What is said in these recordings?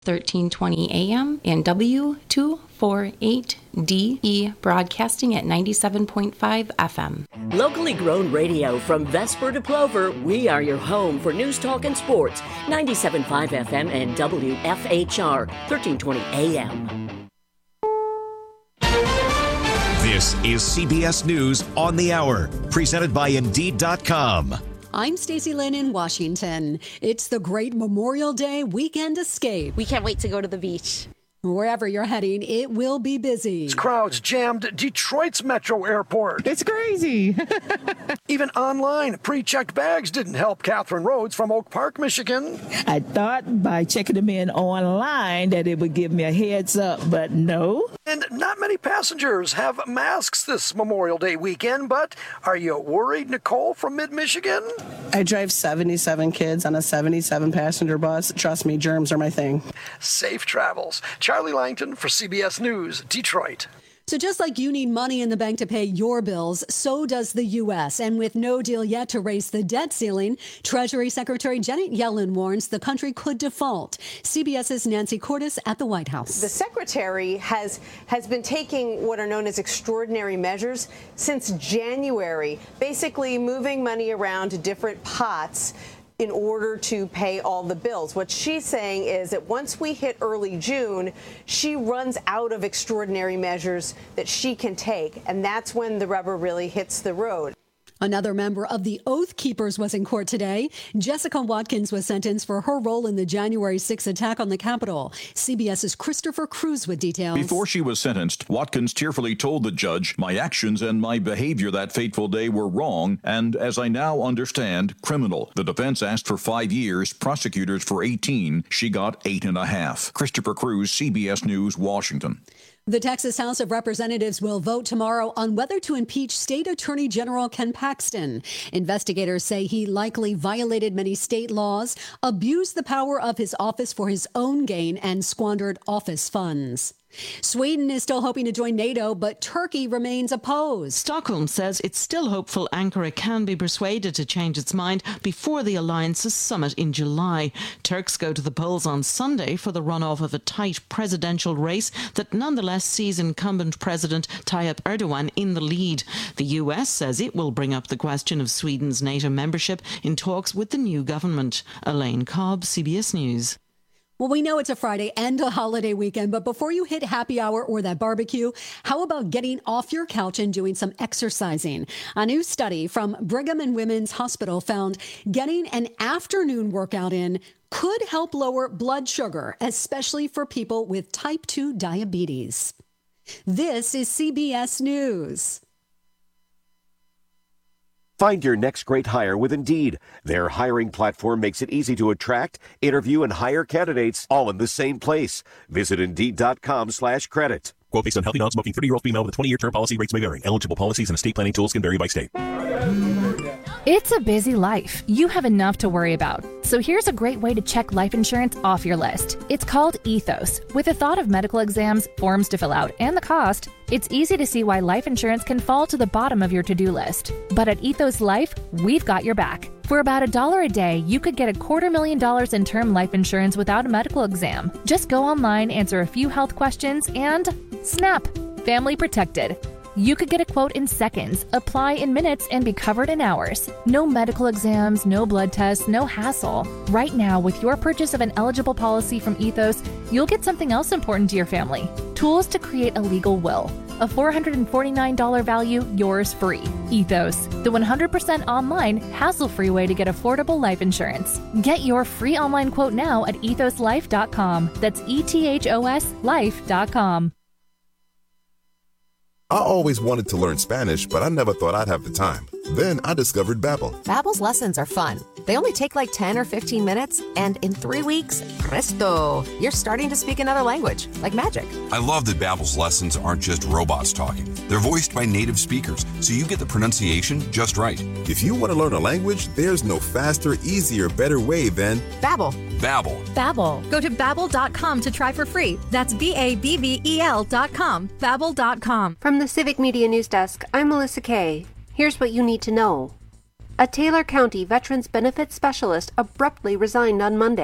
1320 AM and W248DE broadcasting at 97.5 FM. Locally grown radio from Vesper to Plover, we are your home for news, talk, and sports. 97.5 FM and WFHR, 1320 AM. This is CBS News on the Hour, presented by Indeed.com. I'm Stacey Lynn in Washington. It's the great Memorial Day weekend escape. We can't wait to go to the beach. Wherever you're heading, it will be busy. Crowds jammed Detroit's metro airport. It's crazy. Even online, pre-checked bags didn't help Catherine Rhodes from Oak Park, Michigan. I thought by checking them in online that it would give me a heads up, but no. And not many passengers have masks this Memorial Day weekend, but are you worried, Nicole from mid-Michigan? I drive 77 kids on a 77-passenger bus. Trust me, germs are my thing. Safe travels. Charlie Langton for CBS News, Detroit. So just like you need money in the bank to pay your bills, so does the U.S. And with no deal yet to raise the debt ceiling, Treasury Secretary Janet Yellen warns the country could default. CBS's Nancy Cordes at the White House. The secretary has been taking what are known as extraordinary measures since January, basically moving money around to different pots in order to pay all the bills. What she's saying is that once we hit early June, she runs out of extraordinary measures that she can take, and that's when the rubber really hits the road. Another member of the Oath Keepers was in court today. Jessica Watkins was sentenced for her role in the January 6 attack on the Capitol. CBS's Christopher Cruz with details. Before she was sentenced, Watkins tearfully told the judge, "My actions and my behavior that fateful day were wrong and, as I now understand, criminal." The defense asked for 5 years, prosecutors for 18. She got 8.5. Christopher Cruz, CBS News, Washington. The Texas House of Representatives will vote tomorrow on whether to impeach State Attorney General Ken Paxton. Investigators say he likely violated many state laws, abused the power of his office for his own gain, and squandered office funds. Sweden is still hoping to join NATO, but Turkey remains opposed. Stockholm says it's still hopeful Ankara can be persuaded to change its mind before the alliance's summit in July. Turks go to the polls on Sunday for the runoff of a tight presidential race that nonetheless sees incumbent President Tayyip Erdogan in the lead. The US says it will bring up the question of Sweden's NATO membership in talks with the new government. Elaine Cobb, CBS News. Well, we know it's a Friday and a holiday weekend, but before you hit happy hour or that barbecue, how about getting off your couch and doing some exercising? A new study from Brigham and Women's Hospital found getting an afternoon workout in could help lower blood sugar, especially for people with type 2 diabetes. This is CBS News. Find your next great hire with Indeed. Their hiring platform makes it easy to attract, interview, and hire candidates all in the same place. Visit Indeed.com/credit. Quote based on healthy, non-smoking 30-year-old female with a 20-year term policy. Rates may vary. Eligible policies and estate planning tools can vary by state. It's a busy life. You have enough to worry about. So here's a great way to check life insurance off your list. It's called Ethos. With the thought of medical exams, forms to fill out, and the cost, it's easy to see why life insurance can fall to the bottom of your to-do list. But at Ethos Life, we've got your back. For about $1 a day, you could get $250,000 in term life insurance without a medical exam. Just go online, answer a few health questions, and snap! Family protected. You could get a quote in seconds, apply in minutes, and be covered in hours. No medical exams, no blood tests, no hassle. Right now, with your purchase of an eligible policy from Ethos, you'll get something else important to your family. Tools to create a legal will. A $449 value, yours free. Ethos, the 100% online, hassle-free way to get affordable life insurance. Get your free online quote now at ethoslife.com. That's ETHOS life.com. I always wanted to learn Spanish, but I never thought I'd have the time. Then I discovered Babbel. Babbel's lessons are fun. They only take like 10 or 15 minutes, and in 3 weeks, presto, you're starting to speak another language, like magic. I love that Babbel's lessons aren't just robots talking. They're voiced by native speakers, so you get the pronunciation just right. If you want to learn a language, there's no faster, easier, better way than Babbel. Babbel. Babbel. Go to Babbel.com to try for free. That's BABBEL.com. Babbel.com. From the Civic Media News Desk, I'm Melissa Kay. Here's what you need to know. A Taylor County Veterans Benefits Specialist abruptly resigned on Monday.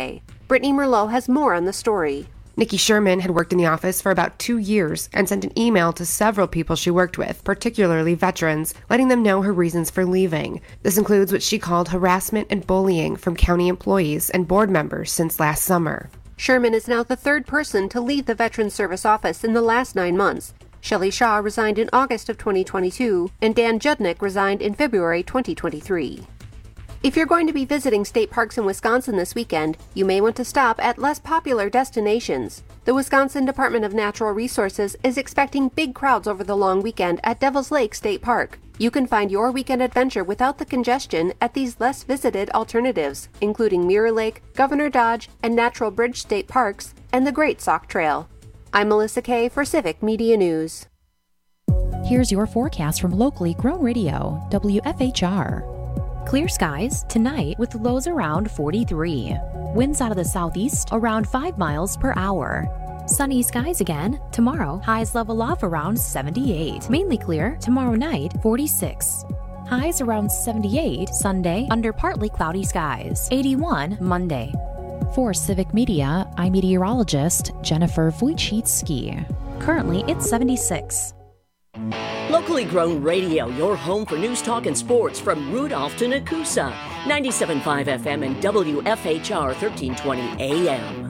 Brittany Merlot has more on the story. Nikki Sherman had worked in the office for about 2 years and sent an email to several people she worked with, particularly veterans, letting them know her reasons for leaving. This includes what she called harassment and bullying from county employees and board members since last summer. Sherman is now the third person to leave the Veterans Service Office in the last 9 months. Shelley Shaw resigned in August of 2022, and Dan Judnick resigned in February 2023. If you're going to be visiting state parks in Wisconsin this weekend, you may want to stop at less popular destinations. The Wisconsin Department of Natural Resources is expecting big crowds over the long weekend at Devil's Lake State Park. You can find your weekend adventure without the congestion at these less visited alternatives, including Mirror Lake, Governor Dodge, and Natural Bridge State Parks, and the Great Sauk Trail. I'm Melissa Kay for Civic Media News. Here's your forecast from locally grown radio, WFHR. Clear skies tonight with lows around 43. Winds out of the southeast around 5 miles per hour. Sunny skies again tomorrow. Highs level off around 78. Mainly clear tomorrow night, 46. Highs around 78 Sunday under partly cloudy skies. 81 Monday. For Civic Media, I'm meteorologist Jennifer Wojcicki. Currently, it's 76. Locally grown radio, your home for news, talk, and sports from Rudolph to Nakusa. 97.5 FM and WFHR 1320 AM.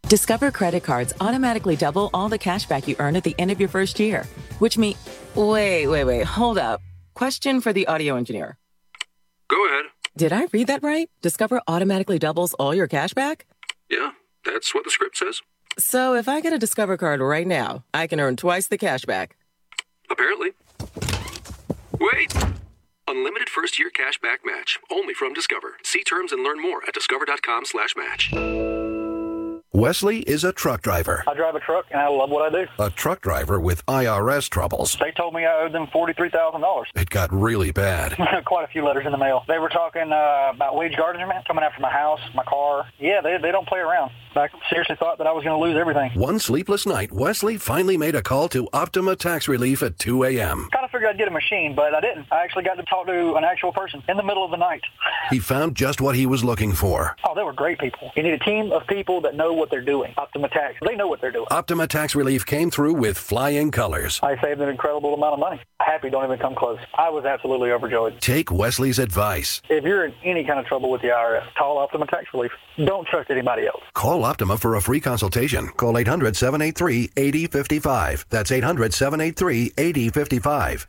Discover credit cards automatically double all the cash back you earn at the end of your first year, which means... Wait, hold up. Question for the audio engineer. Go ahead. Did I read that right? Discover automatically doubles all your cash back? Yeah, that's what the script says. So if I get a Discover card right now, I can earn twice the cash back. Apparently. Wait! Unlimited first-year cash back match. Only from Discover. See terms and learn more at discover.com/match. Wesley is a truck driver. I drive a truck, and I love what I do. A truck driver with IRS troubles. They told me I owed them $43,000. It got really bad. Quite a few letters in the mail. They were talking about wage garnishment, coming after my house, my car. Yeah, they don't play around. I seriously thought that I was going to lose everything. One sleepless night, Wesley finally made a call to Optima Tax Relief at 2 a.m. Kind of figured I'd get a machine, but I didn't. I actually got to talk to an actual person in the middle of the night. He found just what he was looking for. Oh, they were great people. You need a team of people that know what they're doing. Optima Tax, they know what they're doing. Optima Tax Relief came through with flying colors. I saved an incredible amount of money. Happy don't even come close. I was absolutely overjoyed. Take Wesley's advice. If you're in any kind of trouble with the IRS, call Optima Tax Relief. Don't trust anybody else. Call Optima for a free consultation. Call 800-783-8055. That's 800-783-8055.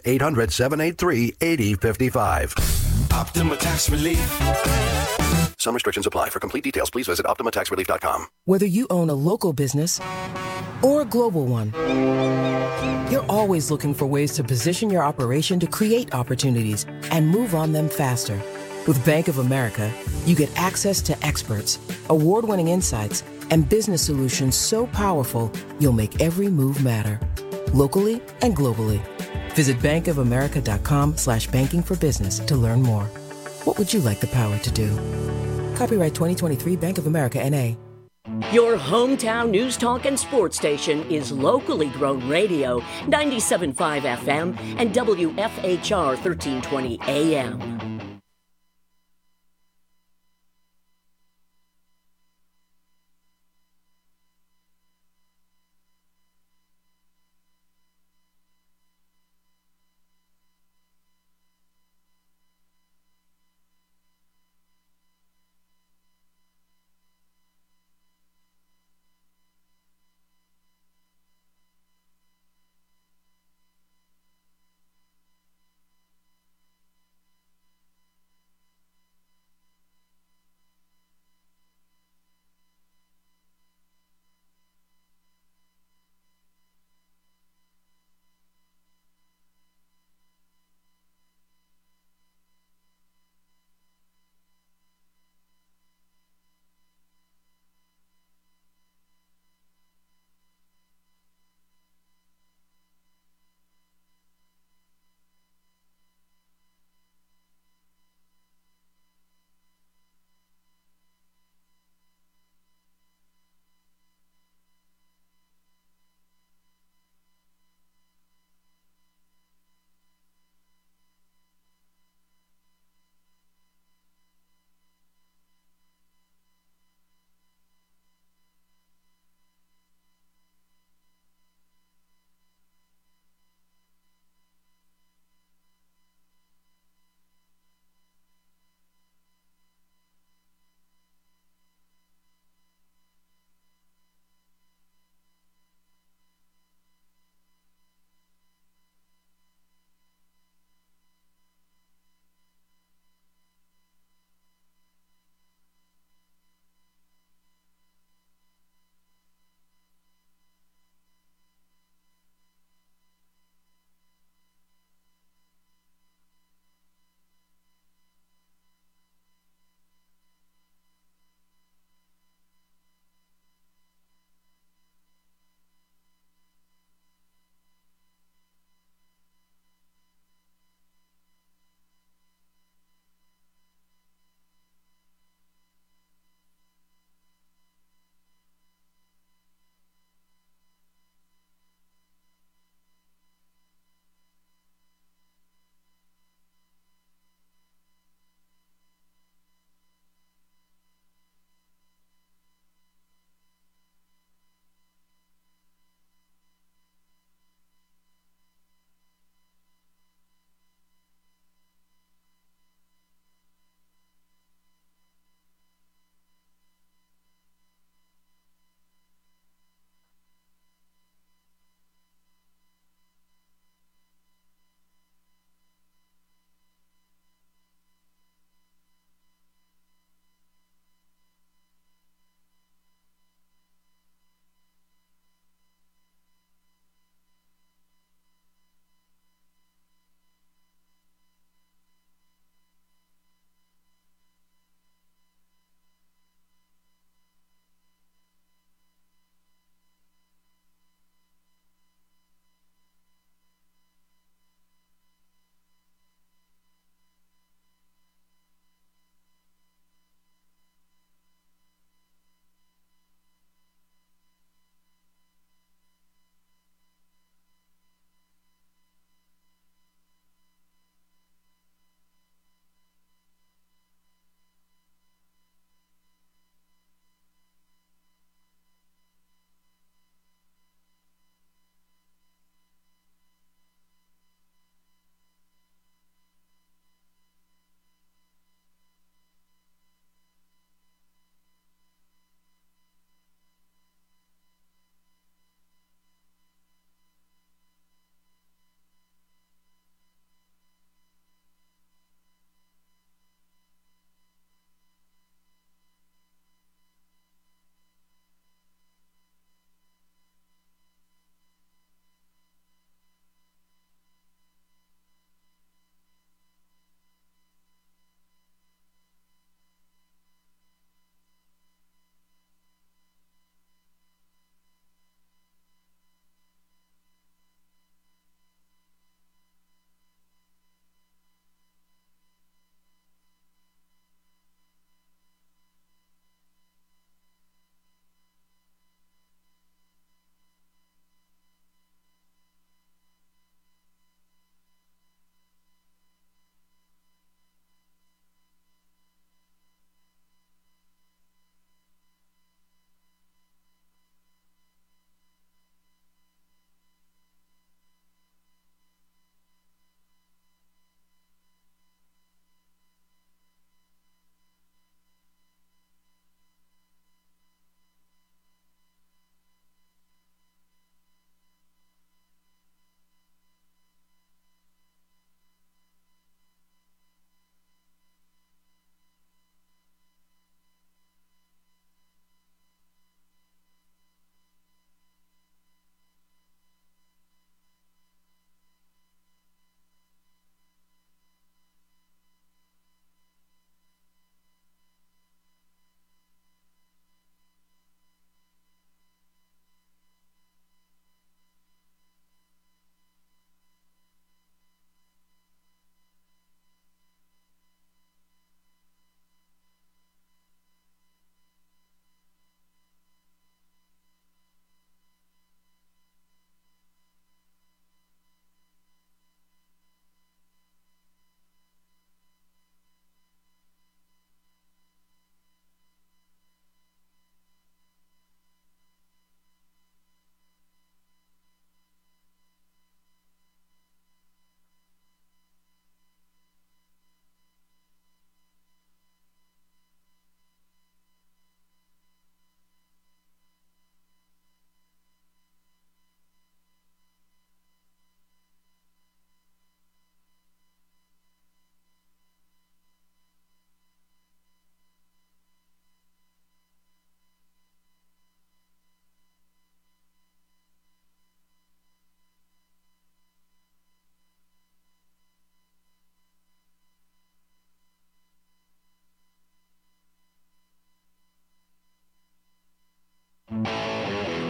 800-783-8055. Optima Tax Relief. Some restrictions apply. For complete details, please visit OptimaTaxRelief.com. Whether you own a local business or a global one, you're always looking for ways to position your operation to create opportunities and move on them faster. With Bank of America, you get access to experts, award-winning insights, and business solutions so powerful, you'll make every move matter. Locally and globally. Visit bankofamerica.com/banking for business to learn more. What would you like the power to do? Copyright 2023 Bank of America, N.A. Your hometown news talk and sports station is locally grown radio, 97.5 FM and WFHR 1320 AM.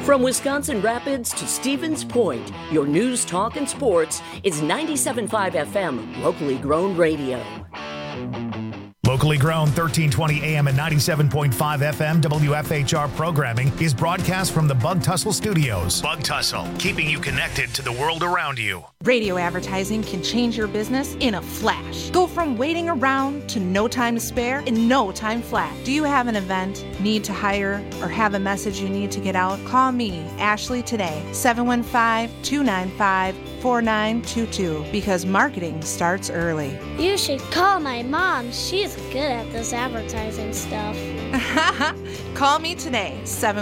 From Wisconsin Rapids to Stevens Point, your news, talk, and sports is 97.5 FM, locally grown radio. Locally grown 1320 AM and 97.5 FM WFHR programming is broadcast from the Bug Tussle Studios. Bug Tussle, keeping you connected to the world around you. Radio advertising can change your business in a flash. Go from waiting around to no time to spare in no time flat. Do you have an event, need to hire, or have a message you need to get out? Call me, Ashley, today, 715-295-4922, because marketing starts early. You should call my mom. She's good at this advertising stuff. Call me today,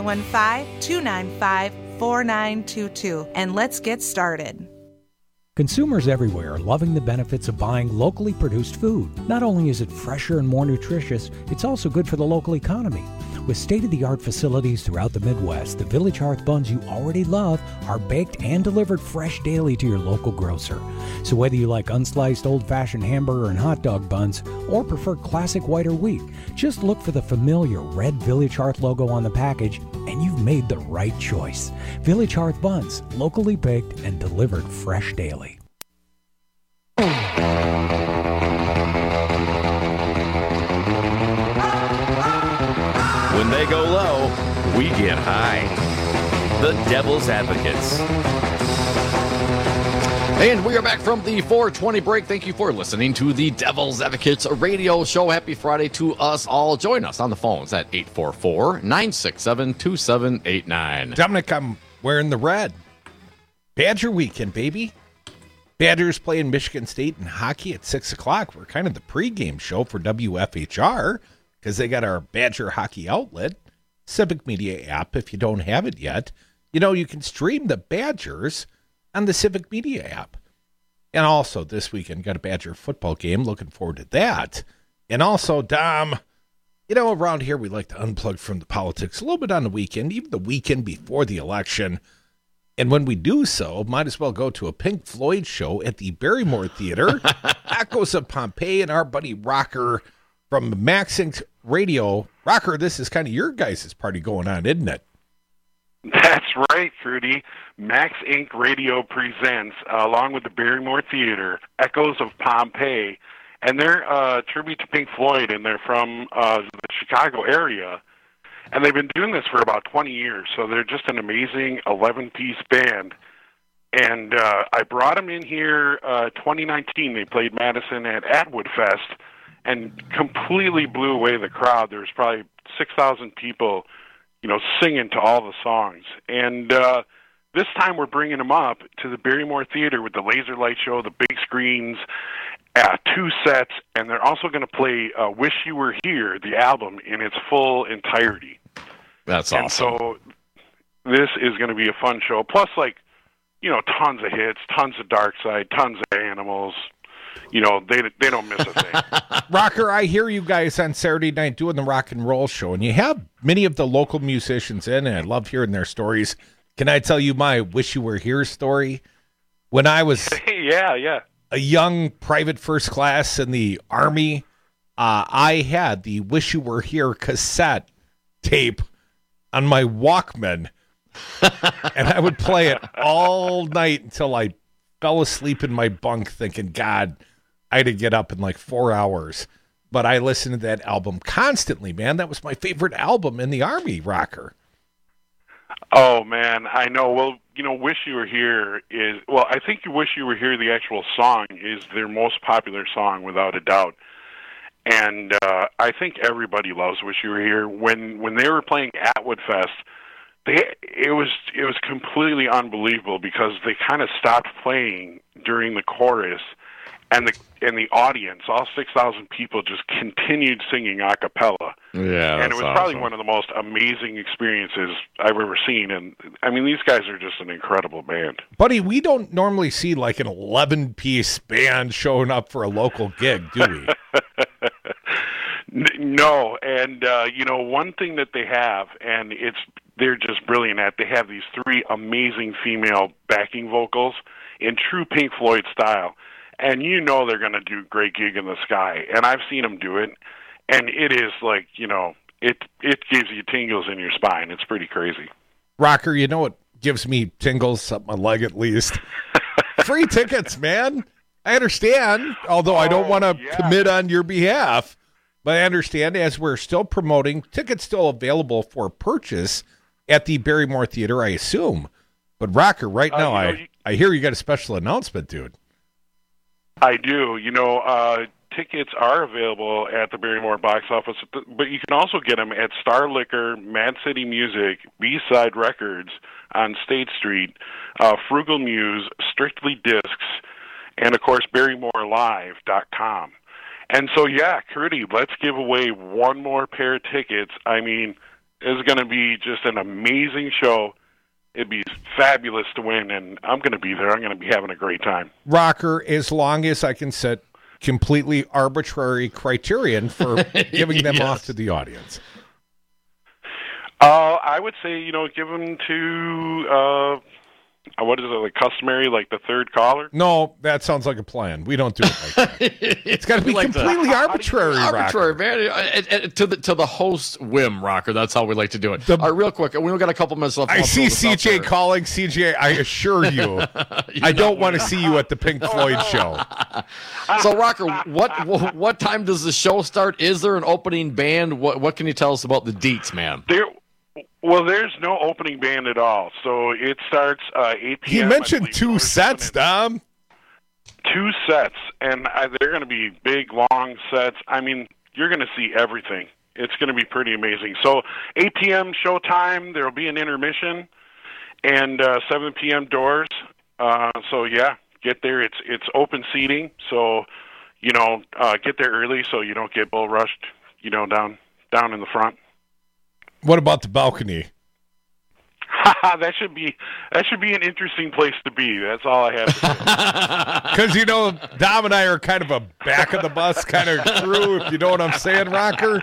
715-295-4922, and let's get started. Consumers everywhere are loving the benefits of buying locally produced food. Not only is it fresher and more nutritious, it's also good for the local economy. With state-of-the-art facilities throughout the Midwest, the Village Hearth buns you already love are baked and delivered fresh daily to your local grocer. So whether you like unsliced old-fashioned hamburger and hot dog buns or prefer classic white or wheat, just look for the familiar red Village Hearth logo on the package and you've made the right choice. Village Hearth buns, locally baked and delivered fresh daily. When they go low, we get high. The Devil's Advocates. And we are back from the 420 break. Thank you for listening to the Devil's Advocates radio show. Happy Friday to us all. Join us on the phones at 844-967-2789. Dominic, I'm wearing the red. Badger weekend, baby. Badgers playing Michigan State in hockey at 6 o'clock. We're kind of the pregame show for WFHR because they got our Badger hockey outlet, Civic Media app. If you don't have it yet, you know, you can stream the Badgers on the Civic Media app. And also this weekend, got a Badger football game. Looking forward to that. And also, Dom, you know, around here we like to unplug from the politics a little bit on the weekend, even the weekend before the election. And when we do so, might as well go to a Pink Floyd show at the Barrymore Theater. Echoes of Pompeii and our buddy Rocker from Max Inc. Radio. Rocker, this is kind of your guys' party going on, isn't it? That's right, Fruity. Max Inc. Radio presents, along with the Barrymore Theater, Echoes of Pompeii. And they're a tribute to Pink Floyd, and they're from the Chicago area. And they've been doing this for about 20 years, so they're just an amazing 11-piece band. And I brought them in here 2019. They played Madison at Atwood Fest and completely blew away the crowd. There was probably 6,000 people, you know, singing to all the songs. And this time we're bringing them up to the Barrymore Theater with the laser light show, the big screens, 2 sets, and they're also going to play Wish You Were Here, the album, in its full entirety. That's awesome. And so this is going to be a fun show. Plus, like, you know, tons of hits, tons of Dark Side, tons of Animals. You know, they don't miss a thing. Rocker, I hear you guys on Saturday night doing the rock and roll show, and you have many of the local musicians in, and I love hearing their stories. Can I tell you my Wish You Were Here story? When I was yeah. a young private first class in the Army, I had the Wish You Were Here cassette tape on my Walkman, and I would play it all night until I fell asleep in my bunk thinking, God, I had to get up in like 4 hours. But I listened to that album constantly, man. That was my favorite album in the Army, Rocker. Oh, man, I know. Well, you know, Wish You Were Here is, well, I think Wish You Were Here, the actual song, is their most popular song, without a doubt. And I think everybody loves Wish You Were Here. When they were playing Atwood Fest, it was completely unbelievable because they kind of stopped playing during the chorus, and the audience, all 6,000 people, just continued singing a cappella. Yeah, and it was probably one of the most amazing experiences I've ever seen. And I mean, these guys are just an incredible band. Buddy, we don't normally see like an 11-piece band showing up for a local gig, do we? No, and you know, one thing that they have, and they're just brilliant at, they have these 3 amazing female backing vocals in true Pink Floyd style. And you know they're going to do a great gig in the sky. And I've seen them do it, and it is like, you know, it gives you tingles in your spine. It's pretty crazy. Rocker, you know what gives me tingles up my leg at least? Free tickets, man. I understand, although I don't want to commit on your behalf. But I understand, as we're still promoting, tickets still available for purchase at the Barrymore Theater, I assume. But Rocker, right now, I hear you got a special announcement, dude. I do. Tickets are available at the Barrymore box office, but you can also get them at Star Liquor, Mad City Music, B-Side Records on State Street, Frugal Muse, Strictly Discs, and, of course, BarrymoreLive.com. And so, Crudy, let's give away one more pair of tickets. I mean, it's going to be just an amazing show. It'd be fabulous to win, and I'm going to be there. I'm going to be having a great time. Rocker, as long as I can set completely arbitrary criterion for giving them off to the audience. I would say, give them to... what is it, like customary, like the third caller? No, that sounds like a plan. We don't do it like that. It's got to be like completely arbitrary, Rocker. Man. To the host whim, Rocker. That's how we like to do it. All right, real quick. We've got a couple minutes left. I see CJ calling. CJ, I assure you, I don't want to see you at the Pink Floyd show. So, Rocker, what time does the show start? Is there an opening band? What can you tell us about the deets, man? Well, there's no opening band at all. So it starts 8 p.m. He mentioned 2 sets, Dom. 2 sets, and they're going to be big, long sets. I mean, you're going to see everything. It's going to be pretty amazing. So 8 p.m. show time, there will be an intermission, and 7 p.m. doors. Get there. It's open seating, so, get there early so you don't get bull rushed, down in the front. What about the balcony? That should be an interesting place to be. That's all I have to say. Because Dom and I are kind of a back of the bus kind of crew. If you know what I'm saying, Rocker.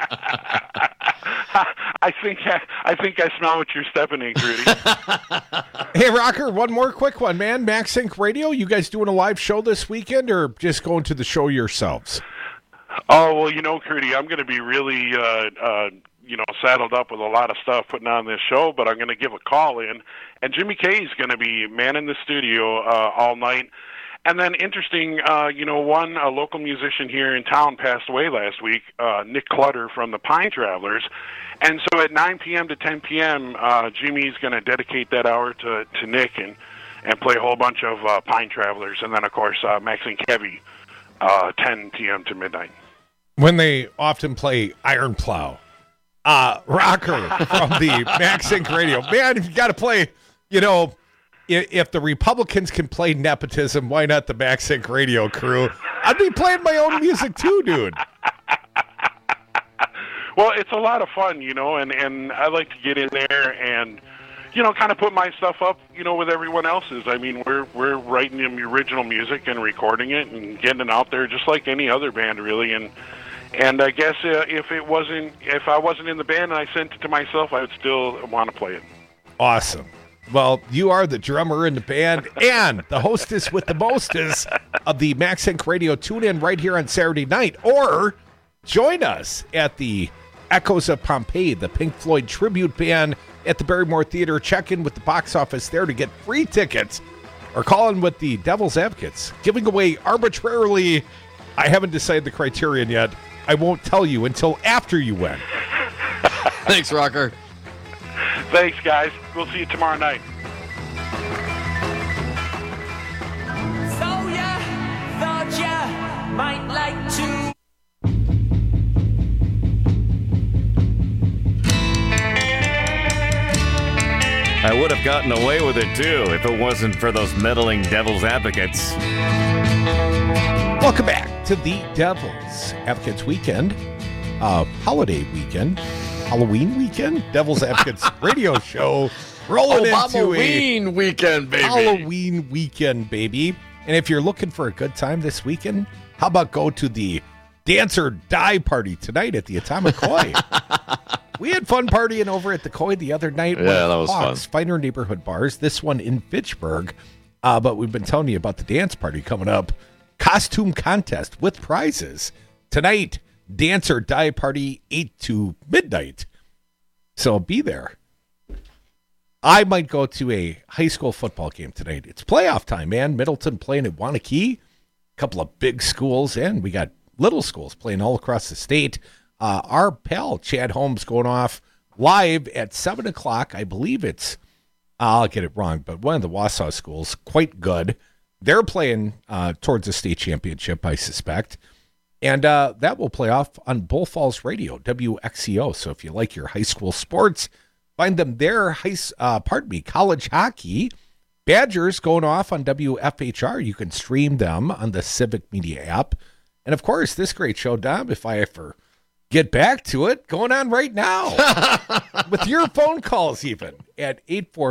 I think I smell what you're stepping in, Grudy. Hey, Rocker, one more quick one, man. Max Inc. Radio. You guys doing a live show this weekend, or just going to the show yourselves? Oh well, Grudy, I'm going to be really. Saddled up with a lot of stuff putting on this show, but I'm going to give a call in, and Jimmy K is going to be manning the studio all night. And then interesting, a local musician here in town passed away last week, Nick Clutter from the Pine Travelers. And so at 9 p.m. to 10 p.m., Jimmy's going to dedicate that hour to Nick and play a whole bunch of Pine Travelers. And then, of course, Max and Kevy, 10 p.m. to midnight. When they often play Iron Plow. Rocker from the Max Inc. Radio. Man, you got to play, if the Republicans can play nepotism, why not the Max Inc. Radio crew? I'd be playing my own music too, dude. Well, it's a lot of fun, and I like to get in there and, kind of put my stuff up, with everyone else's. I mean, we're writing the original music and recording it and getting it out there just like any other band, really, And I guess if I wasn't in the band and I sent it to myself, I would still want to play it. Awesome. Well, you are the drummer in the band and the hostess with the mostest of the Max Inc. Radio. Tune in right here on Saturday night, or join us at the Echoes of Pompeii, the Pink Floyd tribute band at the Barrymore Theater. Check in with the box office there to get free tickets, or call in with the Devil's Advocates, giving away arbitrarily. I haven't decided the criterion yet. I won't tell you until after you win. Thanks, Rocker. Thanks, guys. We'll see you tomorrow night. So thought you might like to. I would have gotten away with it, too, if it wasn't for those meddling Devil's Advocates. Welcome back to the Devil's Advocates Weekend, holiday weekend, Halloween weekend, Devil's Advocates radio show, rolling into a weekend, baby. Halloween weekend, baby. And if you're looking for a good time this weekend, how about go to the Dance or Die party tonight at the Atomic Koi? We had fun partying over at the Koi the other night. Yeah, that was fun. Finer neighborhood bars, this one in Fitchburg. But we've been telling you about the dance party coming up. Costume contest with prizes. Tonight, Dance or Die party, 8 to midnight. So be there. I might go to a high school football game tonight. It's playoff time, man. Middleton playing at Waunakee, a couple of big schools, and we got little schools playing all across the state. Our pal Chad Holmes going off live at 7 o'clock. I believe it's, I'll get it wrong, but one of the Wausau schools, quite good. They're playing towards the state championship, I suspect. And that will play off on Bull Falls Radio, WXCO. So if you like your high school sports, find them there. College hockey. Badgers going off on WFHR. You can stream them on the Civic Media app. And, of course, this great show, Dom, if I ever get back to it, going on right now. With your phone calls even at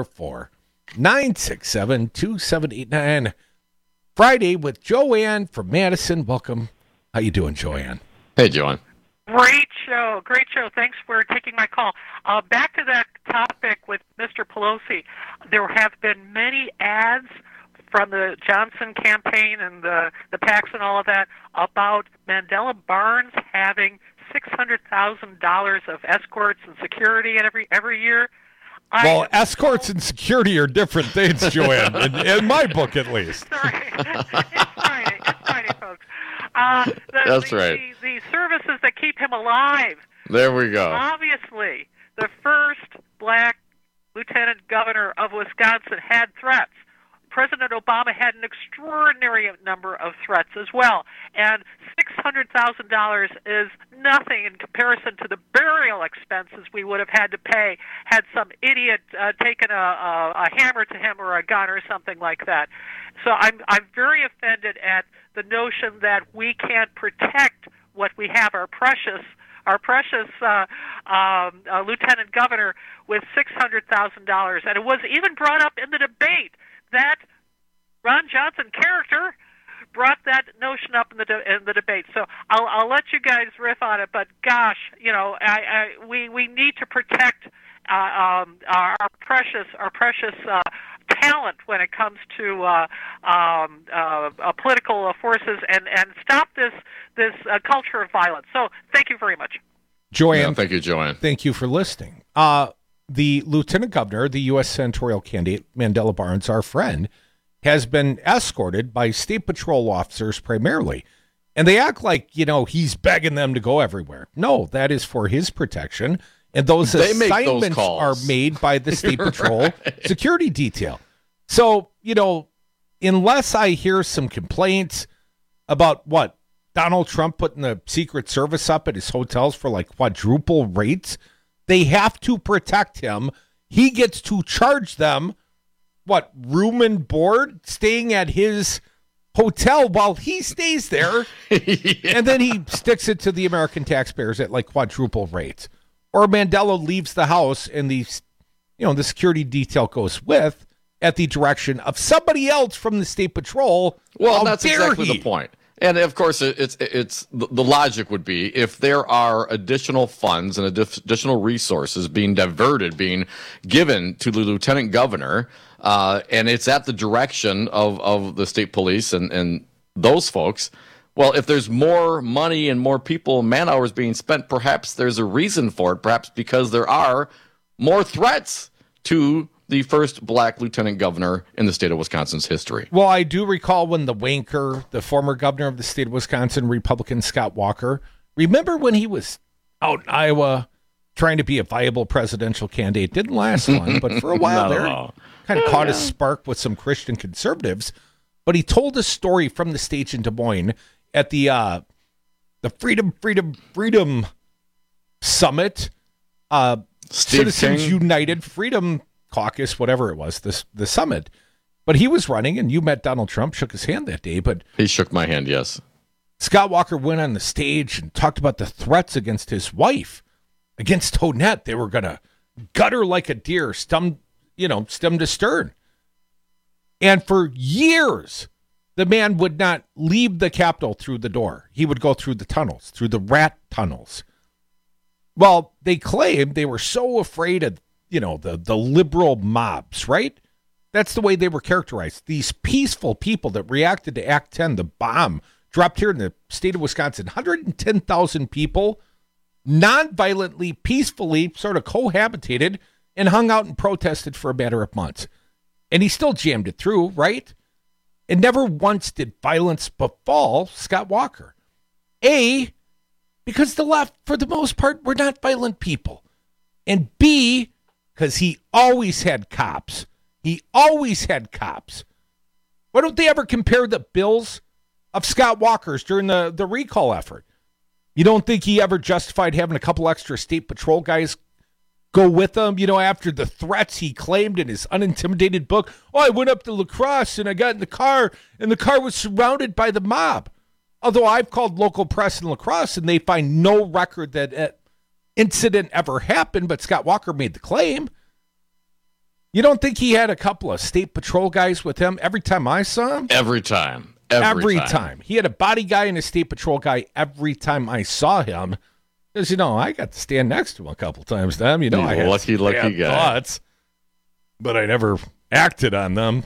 844-967-2789. Friday with Joanne from Madison. Welcome. How you doing, Joanne? Hey, Joanne. Great show. Thanks for taking my call. Back to that topic with Mr. Pelosi. There have been many ads from the Johnson campaign and the PACs and all of that about Mandela Barnes having $600,000 of escorts and security every year. Well, escorts and security are different things, Joanne, in my book at least. Sorry. It's Friday, folks. That's right. The services that keep him alive. There we go. Obviously, the first black lieutenant governor of Wisconsin had threats. President Obama had an extraordinary number of threats as well. And $600,000 is nothing in comparison to the burial expenses we would have had to pay had some idiot taken a hammer to him or a gun or something like that. So I'm very offended at the notion that we can't protect what we have, our precious lieutenant governor with $600,000. And it was even brought up in the debate that Ron Johnson character brought that notion up in the debate. So I'll let you guys riff on it, but gosh, we need to protect our precious talent when it comes to political forces and stop this culture of violence. So thank you very much. Joanne. Yeah, thank you, Joanne. Thank you for listening. The lieutenant governor, the U.S. senatorial candidate, Mandela Barnes, our friend, has been escorted by state patrol officers primarily. And they act like, he's begging them to go everywhere. No, that is for his protection. And those assignments are made by the state patrol security detail. So, unless I hear some complaints about Donald Trump putting the Secret Service up at his hotels for like quadruple rates, they have to protect him. He gets to charge them, room and board, staying at his hotel while he stays there. Yeah. And then he sticks it to the American taxpayers at like quadruple rates. Or Mandela leaves the house and the security detail goes with at the direction of somebody else from the state patrol. Well, that's exactly the point. And of course, it's the logic would be if there are additional funds and additional resources being diverted, being given to the lieutenant governor, and it's at the direction of the state police and those folks. Well, if there's more money and more people, man hours being spent, perhaps there's a reason for it. Perhaps because there are more threats to the first black lieutenant governor in the state of Wisconsin's history. Well, I do recall when the wanker, the former governor of the state of Wisconsin, Republican Scott Walker, remember when he was out in Iowa trying to be a viable presidential candidate? Didn't last long, but for a while there, kind of caught a spark with some Christian conservatives. But he told a story from the stage in Des Moines at the Freedom Summit, Citizens United Freedom Caucus, whatever it was, the summit. But he was running, and you met Donald Trump, shook his hand that day. But he shook my hand, yes. Scott Walker went on the stage and talked about the threats against his wife, against Tonette. They were going to gut her like a deer, stem to stern. And for years, the man would not leave the Capitol through the door. He would go through the tunnels, through the rat tunnels. Well, they claimed they were so afraid of the liberal mobs, right? That's the way they were characterized. These peaceful people that reacted to Act 10, the bomb dropped here in the state of Wisconsin. 110,000 people non-violently, peacefully sort of cohabitated and hung out and protested for a matter of months. And he still jammed it through, right? And never once did violence befall Scott Walker. A, because the left, for the most part, were not violent people. And B, because he always had cops. He always had cops. Why don't they ever compare the bills of Scott Walker's during the recall effort? You don't think he ever justified having a couple extra state patrol guys go with him, after the threats he claimed in his Unintimidated book? Oh, I went up to La Crosse and I got in the car, and the car was surrounded by the mob. Although I've called local press in La Crosse, and they find no record that an incident ever happened, but Scott Walker made the claim. You don't think he had a couple of state patrol guys with him every time I saw him? Every time. Every time. He had a body guy and a state patrol guy every time I saw him. Because, I got to stand next to him a couple times. I had lucky guy. Thoughts, but I never acted on them.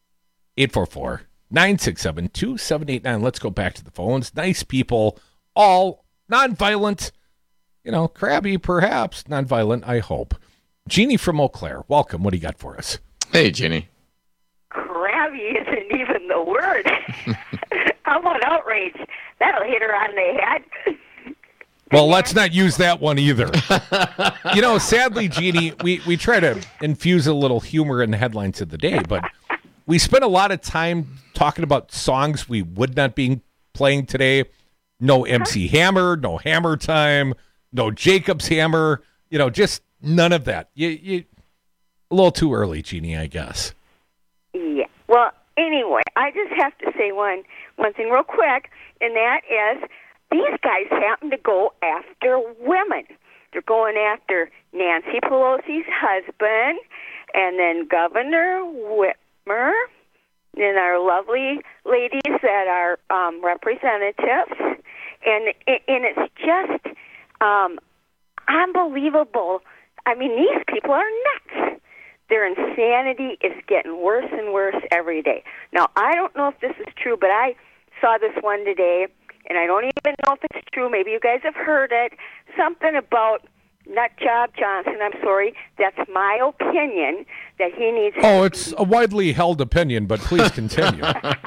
844-967-2789. Let's go back to the phones. Nice people, all nonviolent, crabby perhaps, nonviolent, I hope. Jeannie from Eau Claire, welcome. What do you got for us? Hey, Jeannie. Crabby isn't even the word. How about outrage? That'll hit her on the head. Well, let's not use that one either. Sadly, Jeannie, we try to infuse a little humor in the headlines of the day, but we spent a lot of time talking about songs we would not be playing today. No MC Hammer, no Hammer Time, no Jacob's Hammer, just none of that. You a little too early, Jeannie, I guess. Yeah. Well, anyway, I just have to say one thing real quick, and that is these guys happen to go after women. They're going after Nancy Pelosi's husband, and then Governor Whitmer, and our lovely ladies that are representatives, and it's just unbelievable. I mean, these people are nuts. Their insanity is getting worse and worse every day. Now, I don't know if this is true, but I saw this one today, and I don't even know if it's true. Maybe you guys have heard it. Something about Nutjob Johnson. I'm sorry. That's my opinion that he needs to it's a widely held opinion, but please continue.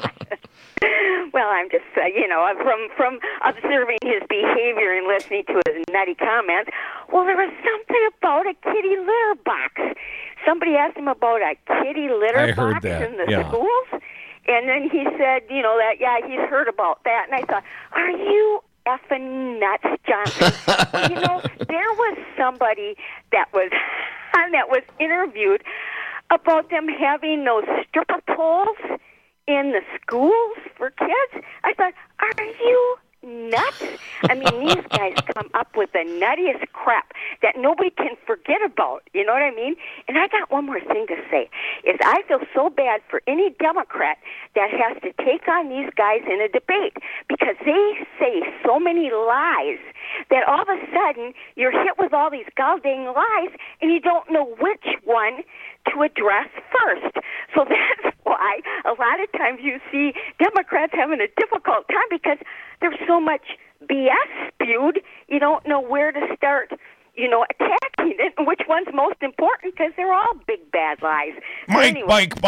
Well, I'm just, from observing his behavior and listening to his nutty comments, well, there was something about a kitty litter box. Somebody asked him about a kitty litter box in the schools, and then he said, he's heard about that. And I thought, are you effing nuts, Johnson? Well, there was somebody that was interviewed about them having those stripper poles in the schools for kids. I thought, are you nuts? I mean, these guys come up with the nuttiest crap that nobody can forget about. You know what I mean? And I got one more thing to say, is I feel so bad for any Democrat that has to take on these guys in a debate, because they say so many lies that all of a sudden you're hit with all these goddamn lies and you don't know which one to address first. So that's why a lot of times you see Democrats having a difficult time, because there's so much BS spewed, you don't know where to start, attacking it, and which one's most important, because they're all big bad lies. Mike.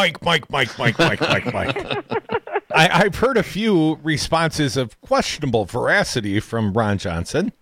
I've heard a few responses of questionable veracity from Ron Johnson.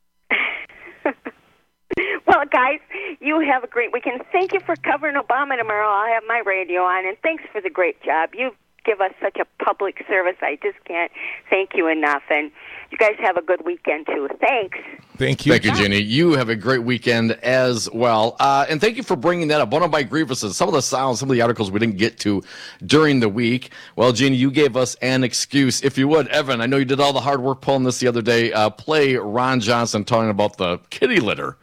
Well, guys, you have a great weekend. Thank you for covering Obama tomorrow. I'll have my radio on, and thanks for the great job. You give us such a public service. I just can't thank you enough. And you guys have a good weekend, too. Thanks. Thank you. Thank you, Jenny. You have a great weekend as well. And thank you for bringing that up. One of my grievances, some of the sounds, some of the articles we didn't get to during the week. Well, Jenny, you gave us an excuse. If you would, Evan, I know you did all the hard work pulling this the other day. Play Ron Johnson talking about the kitty litter.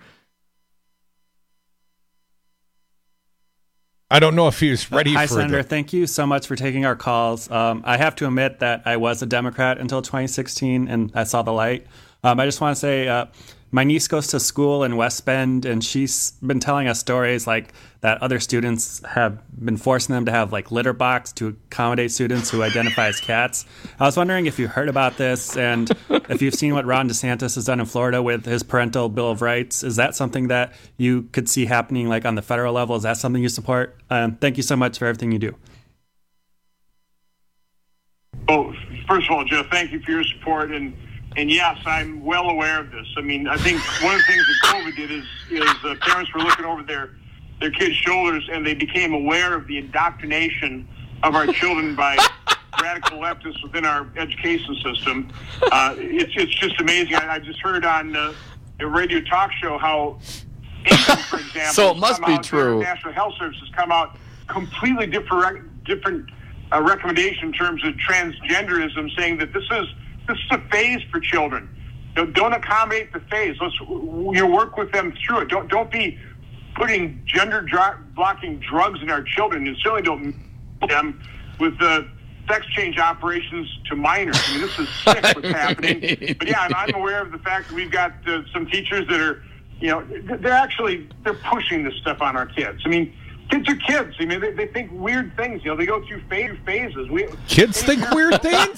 I don't know if he was ready Hi, for Senator. Thank you so much for taking our calls. I have to admit that I was a Democrat until 2016, and I saw the light. I just want to say My niece goes to school in West Bend, and she's been telling us stories like that other students have been forcing them to have like litter box to accommodate students who identify as cats. I was wondering if you heard about this and if you've seen what Ron DeSantis has done in Florida with his parental Bill of Rights. Is that something that you could see happening like on the federal level? Is that something you support? Thank you so much for everything you do. Well, first of all, Jeff, thank you for your support. And yes, I'm well aware of this. I mean, I think one of the things that COVID did is parents were looking over their kids' shoulders, and they became aware of the indoctrination of our children by radical leftists within our education system. It's just amazing. I just heard on a radio talk show how England, for example, so it must be true. The National Health Service has come out completely different recommendation in terms of transgenderism, saying that this is a phase for children. Don't accommodate the phase. Let's work with them through it. Don't be putting gender-blocking drugs in our children, and certainly don't mix them with the sex change operations to minors. I mean, this is sick what's happening. But yeah, I'm aware of the fact that we've got some teachers that are, they're pushing this stuff on our kids. I mean, kids are kids. I mean, they think weird things. They go through phases. Kids think weird things?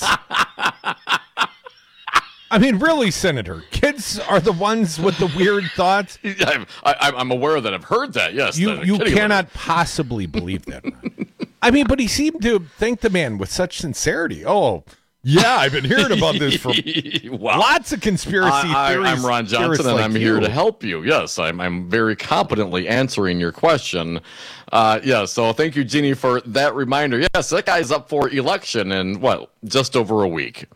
I mean, really, Senator, kids are the ones with the weird thoughts. I'm aware of that. I've heard that, yes. You cannot possibly believe that. I mean, but he seemed to thank the man with such sincerity. Oh, yeah, I've been hearing about this for lots of conspiracy theories. I'm Ron Johnson, and I'm here to help you. Yes, I'm very competently answering your question. So thank you, Jeannie, for that reminder. Yes, that guy's up for election in, just over a week.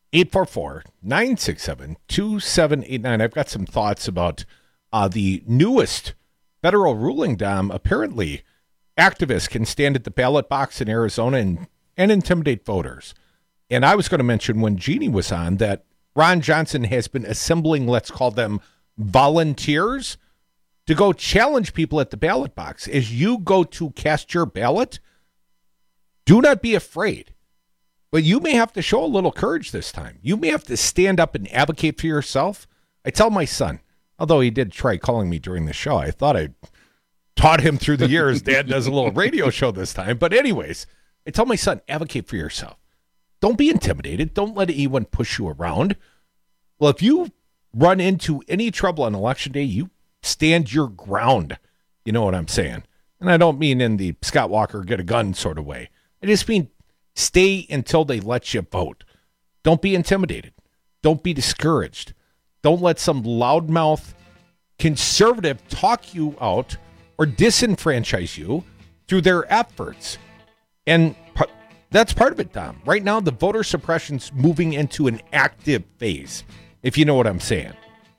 844-967-2789. I've got some thoughts about the newest federal ruling, Dom. Apparently, activists can stand at the ballot box in Arizona and intimidate voters. And I was going to mention when Jeannie was on that Ron Johnson has been assembling, let's call them volunteers, to go challenge people at the ballot box. As you go to cast your ballot, do not be afraid. But you may have to show a little courage this time. You may have to stand up and advocate for yourself. I tell my son, although he did try calling me during the show, I thought I taught him through the years. Dad does a little radio show this time. But anyways, I tell my son, advocate for yourself. Don't be intimidated. Don't let anyone push you around. Well, if you run into any trouble on Election Day, you stand your ground. You know what I'm saying? And I don't mean in the Scott Walker get a gun sort of way. I just mean stay until they let you vote. Don't be intimidated. Don't be discouraged. Don't let some loudmouth conservative talk you out or disenfranchise you through their efforts. And that's part of it, Dom. Right now, the voter suppression's moving into an active phase, if you know what I'm saying.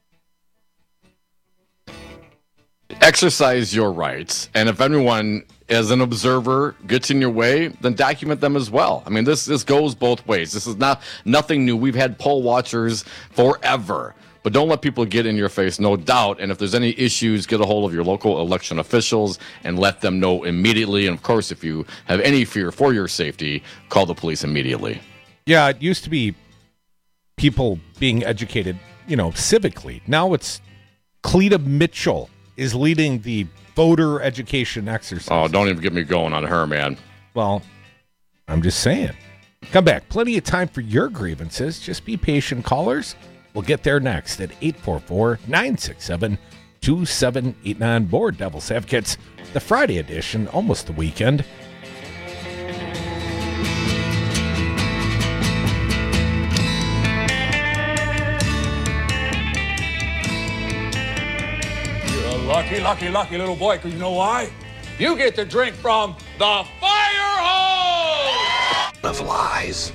Exercise your rights, and if anyone as an observer gets in your way, then document them as well. I mean, this goes both ways. This is nothing new. We've had poll watchers forever, but don't let people get in your face, no doubt. And if there's any issues, get a hold of your local election officials and let them know immediately. And of course, if you have any fear for your safety, call the police immediately. Yeah, it used to be people being educated, civically. Now it's Cleta Mitchell is leading the voter education exercise. Oh, don't even get me going on her, man. Well, I'm just saying. Come back. Plenty of time for your grievances. Just be patient, callers. We'll get there next at 844-967-2789. More Devil's Advocates, the Friday edition, almost the weekend. Lucky little boy, because you know why? You get to drink from the fire hose of lies.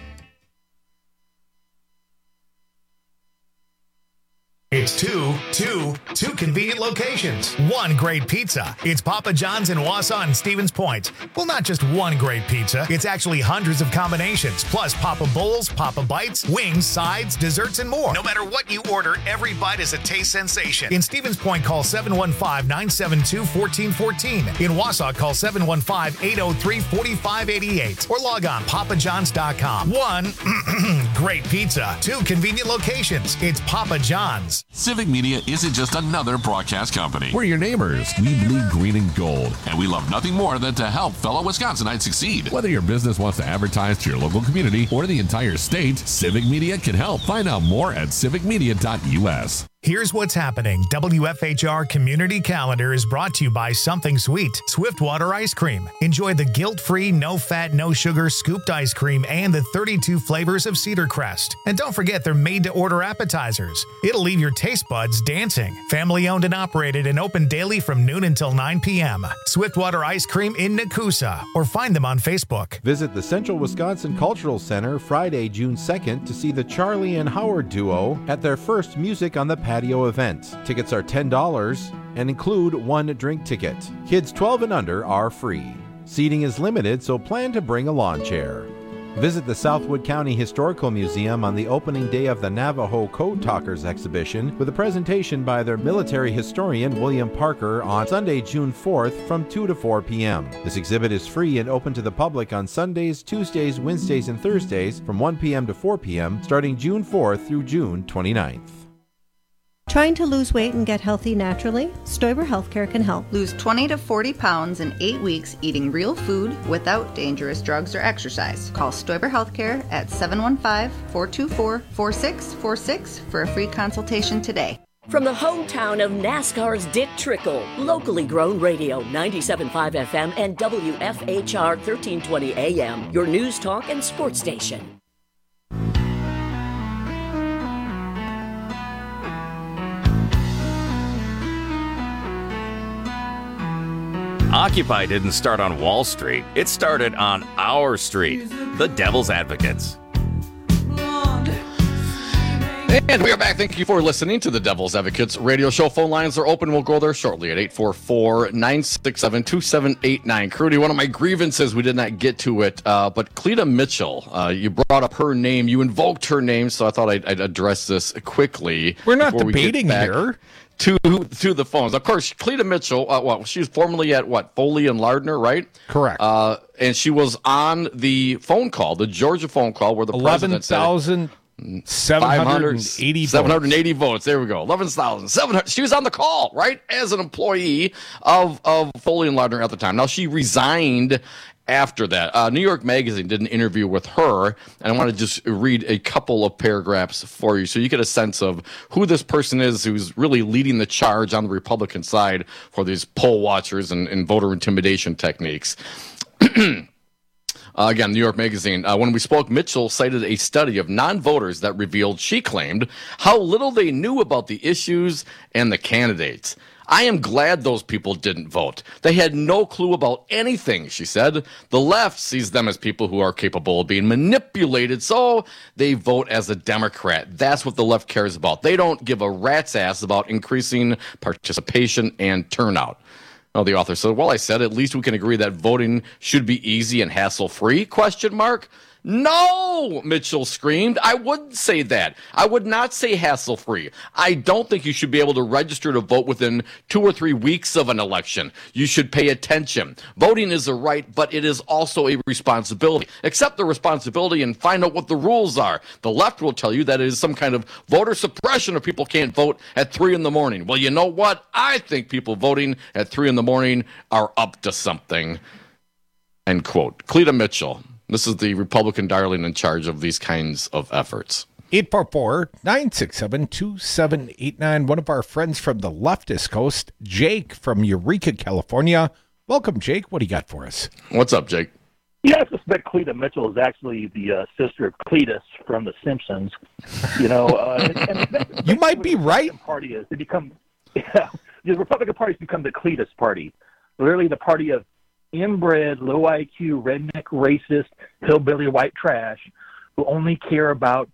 It's two convenient locations. One great pizza. It's Papa John's in Wausau and Stevens Point. Well, not just one great pizza. It's actually hundreds of combinations. Plus Papa Bowls, Papa Bites, wings, sides, desserts, and more. No matter what you order, every bite is a taste sensation. In Stevens Point, call 715-972-1414. In Wausau, call 715-803-4588. Or log on papajohns.com. One great pizza. Two convenient locations. It's Papa John's. Civic Media isn't just another broadcast company. We're your neighbors. We bleed green and gold, and we love nothing more than to help fellow Wisconsinites succeed. Whether your business wants to advertise to your local community or the entire state, Civic Media can help. Find out more at civicmedia.us. Here's what's happening. WFHR Community Calendar is brought to you by Something Sweet, Swiftwater Ice Cream. Enjoy the guilt-free, no-fat, no-sugar scooped ice cream and the 32 flavors of Cedar Crest. And don't forget they're made-to-order appetizers. It'll leave your taste buds dancing. Family-owned and operated and open daily from noon until 9 p.m. Swiftwater Ice Cream in Nakusa, or find them on Facebook. Visit the Central Wisconsin Cultural Center Friday, June 2nd to see the Charlie and Howard duo at their first Music on the Patio event. Tickets are $10 and include one drink ticket. Kids 12 and under are free. Seating is limited, so plan to bring a lawn chair. Visit the Southwood County Historical Museum on the opening day of the Navajo Code Talkers exhibition with a presentation by their military historian William Parker on Sunday, June 4th from 2 to 4 p.m. This exhibit is free and open to the public on Sundays, Tuesdays, Wednesdays, and Thursdays from 1 p.m. to 4 p.m. starting June 4th through June 29th. Trying to lose weight and get healthy naturally? Stoiber Healthcare can help. Lose 20 to 40 pounds in 8 weeks eating real food without dangerous drugs or exercise. Call Stoiber Healthcare at 715-424-4646 for a free consultation today. From the hometown of NASCAR's Dick Trickle, locally grown radio, 97.5 FM and WFHR 1320 AM, your news talk and sports station. Occupy didn't start on Wall Street. It started on our street, the Devil's Advocates. And we are back. Thank you for listening to the Devil's Advocates radio show. Phone lines are open. We'll go there shortly at 844-967-2789. Crudy, one of my grievances, we did not get to it, but Cleta Mitchell, you brought up her name. You invoked her name, so I thought I'd address this quickly. We're not debating here. To the phones. Of course, Cleta Mitchell, she was formerly at Foley and Lardner, right? Correct. And she was on the phone call, the Georgia phone call, where the president said 780 votes. There we go. 11,700. She was on the call, right? As an employee of Foley and Lardner at the time. Now, she resigned after that. New York Magazine did an interview with her, and I want to just read a couple of paragraphs for you so you get a sense of who this person is who's really leading the charge on the Republican side for these poll watchers and voter intimidation techniques. Again, New York Magazine. When we spoke, Mitchell cited a study of non-voters that revealed, she claimed, how little they knew about the issues and the candidates. I am glad those people didn't vote. They had no clue about anything, she said. The left sees them as people who are capable of being manipulated, so they vote as a Democrat. That's what the left cares about. They don't give a rat's ass about increasing participation and turnout. Well, the author said, well, I said, at least we can agree that voting should be easy and hassle-free, ? No, Mitchell screamed. I wouldn't say that. I would not say hassle-free. I don't think you should be able to register to vote within 2 or 3 weeks of an election. You should pay attention. Voting is a right, but it is also a responsibility. Accept the responsibility and find out what the rules are. The left will tell you that it is some kind of voter suppression if people can't vote at 3 in the morning. Well, you know what? I think people voting at 3 in the morning are up to something. End quote. Cleta Mitchell. This is the Republican darling in charge of these kinds of efforts. 844-967-2789. One of our friends from the leftist coast, Jake from Eureka, California. Welcome, Jake. What do you got for us? What's up, Jake? Yeah, I suspect Cleta Mitchell is actually the sister of Cletus from The Simpsons. You know, you might be right. Party is they become, the Republican Party's become the Cletus Party, literally the party of inbred, low IQ, redneck, racist, hillbilly, white trash who only care about,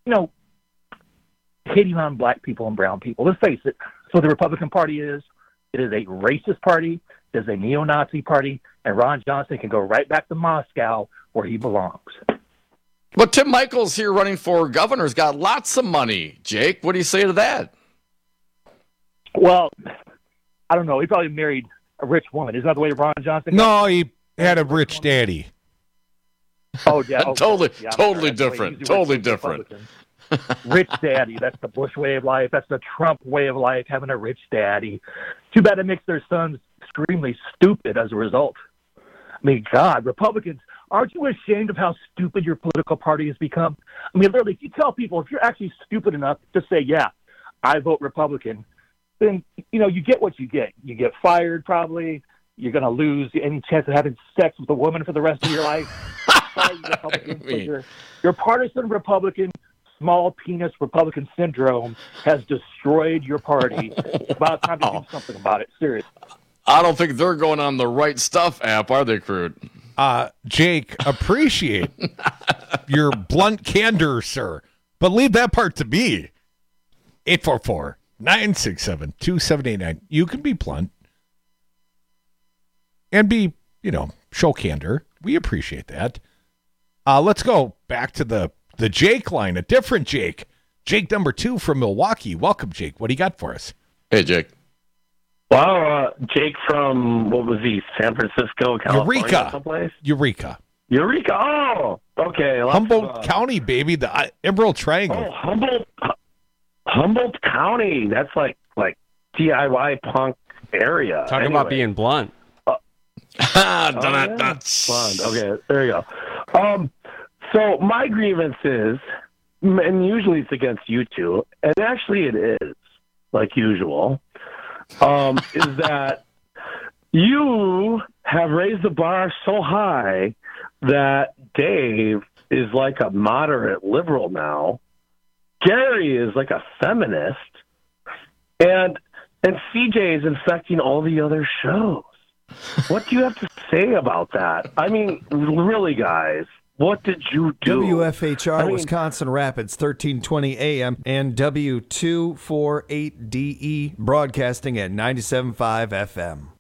hating on black people and brown people. Let's face it. So the Republican Party is. It is a racist party. It is a neo-Nazi party. And Ron Johnson can go right back to Moscow where he belongs. But Tim Michaels here running for governor has got lots of money. Jake, what do you say to that? Well, I don't know. He probably married a rich woman. Isn't that the way Ron Johnson No, he had a rich daddy. Oh, yeah. Okay. Totally different. Totally different. Rich daddy. That's the Bush way of life. That's the Trump way of life, having a rich daddy. Too bad it makes their sons extremely stupid as a result. I mean, God, Republicans, aren't you ashamed of how stupid your political party has become? I mean, literally, if you tell people, if you're actually stupid enough to say, yeah, I vote Republican, then, you get what you get. You get fired, probably. You're going to lose any chance of having sex with a woman for the rest of your life. Sorry, Republicans, your partisan Republican, small penis Republican syndrome has destroyed your party. It's about time to do something about it. Seriously. I don't think they're going on the Right Stuff app, are they, Crude? Jake, appreciate your blunt candor, sir. But leave that part to me. 844-967-2789. You can be blunt and be, show candor. We appreciate that. Let's go back to the Jake line, a different Jake. Jake number 2 from Milwaukee. Welcome, Jake. What do you got for us? Hey, Jake. Wow, Jake from, what was he, San Francisco, California, someplace? Eureka. Oh, okay. Humboldt County, baby, the Emerald Triangle. Oh, Humboldt County. That's like DIY punk area. Talking about being blunt. Blunt. Okay, there you go. So my grievance is, and usually it's against you two, and actually it is, like usual, is that you have raised the bar so high that Dave is like a moderate liberal now. Gary is like a feminist. And CJ is infecting all the other shows. What do you have to say about that? I mean, really, guys, what did you do? WFHR, Wisconsin Rapids, 1320 AM, and W248DE, broadcasting at 97.5 FM.